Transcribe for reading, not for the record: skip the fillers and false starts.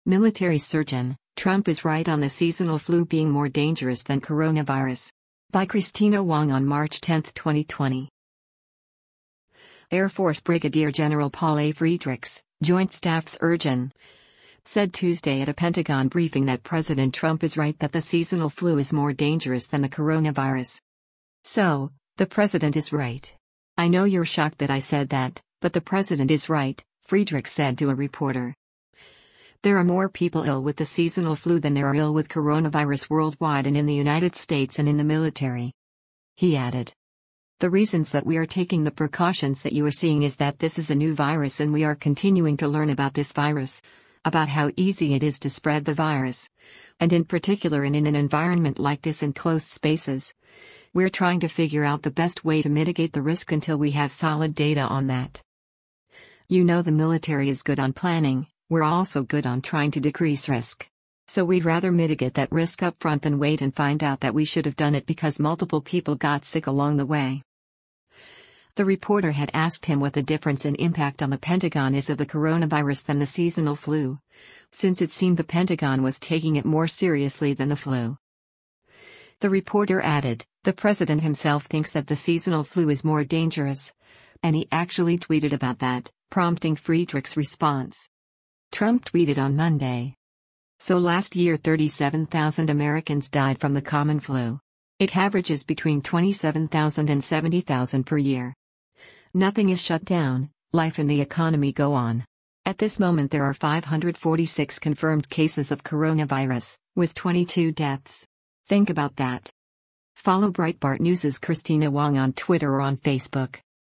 Military surgeon, Trump is right on the seasonal flu being more dangerous than coronavirus. By Christina Wong on March 10, 2020. Air Force Brigadier General Paul A. Friedrichs, Joint Staff Surgeon, said Tuesday at a Pentagon briefing that President Trump is right that the seasonal flu is more dangerous than the coronavirus. So, the president is right. I know you're shocked that I said that, but the president is right, Friedrichs said to a reporter. There are more people ill with the seasonal flu than there are ill with coronavirus worldwide and in the United States and in the military. He added. The reasons that we are taking the precautions that you are seeing is that this is a new virus and we are continuing to learn about this virus, about how easy it is to spread the virus. And in particular and in an environment like this in closed spaces, we're trying to figure out the best way to mitigate the risk until we have solid data on that. You know, the military is good on planning. We're also good on trying to decrease risk. So we'd rather mitigate that risk up front than wait and find out that we should have done it because multiple people got sick along the way. The reporter had asked him what the difference in impact on the Pentagon is of the coronavirus than the seasonal flu, since it seemed the Pentagon was taking it more seriously than the flu. The reporter added, the president himself thinks that the seasonal flu is more dangerous, and he actually tweeted about that, prompting Friedrichs' response. Trump tweeted on Monday. So last year 37,000 Americans died from the common flu. It averages between 27,000 and 70,000 per year. Nothing is shut down, life and the economy go on. At this moment there are 546 confirmed cases of coronavirus, with 22 deaths. Think about that. Follow Breitbart News' Christina Wong on Twitter or on Facebook.